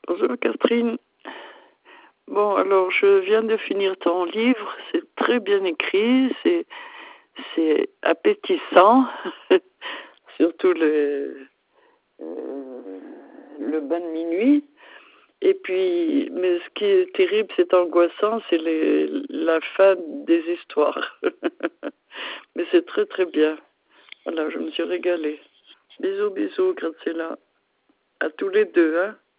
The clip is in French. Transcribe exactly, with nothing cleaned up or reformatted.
Bonjour Catherine. Bon, alors je viens de finir ton livre, c'est très bien écrit, c'est c'est appétissant, surtout le euh, le bain de minuit. Et puis, mais ce qui est terrible, c'est angoissant, c'est les, la fin des histoires. Mais c'est très très bien. Voilà, je me suis régalée. Bisous, bisous, Graziella. À tous les deux, hein.